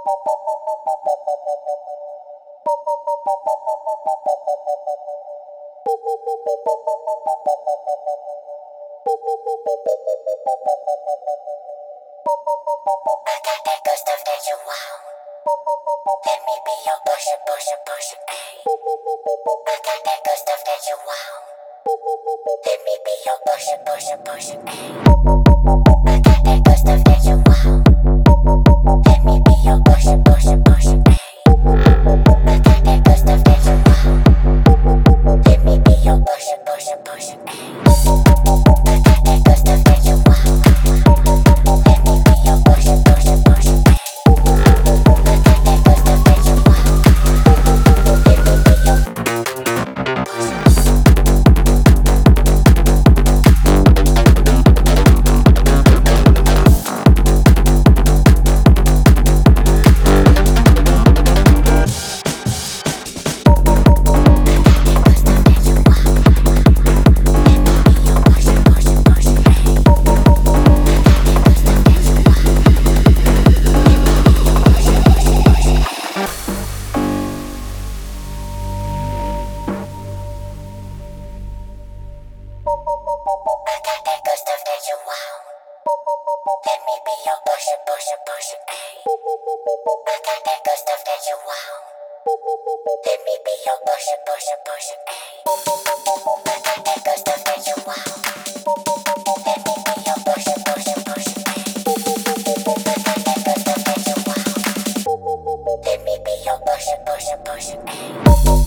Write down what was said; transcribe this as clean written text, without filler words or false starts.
got that good stuff that you want. Let me be your pusher, pusher, pusher, ayy. I got that good stuff that you want. Let me be your pusher, pusher, pusher, ayy. I got that good stuff that you want. Let me be your pusher, pusher, pusher, ayy. I got that good stuff that you want. Let me be your pusher, pusher, pusher, ayy. I got that good stuff that you want. Let me be your pusher, pusher, pusher, ayy. I got that good stuff that you want. Let me be your I got that good stuff that you want. Let me be your pusher, pusher, pusher, ayy. I got that good stuff that you want. Let me be your pusher, pusher, pusher, ayy. I got that good stuff that you want. Let me be your pusher, pusher, pusher, ayy. I got that good stuff that you want. Let me be your pusher, pusher, pusher, ayy.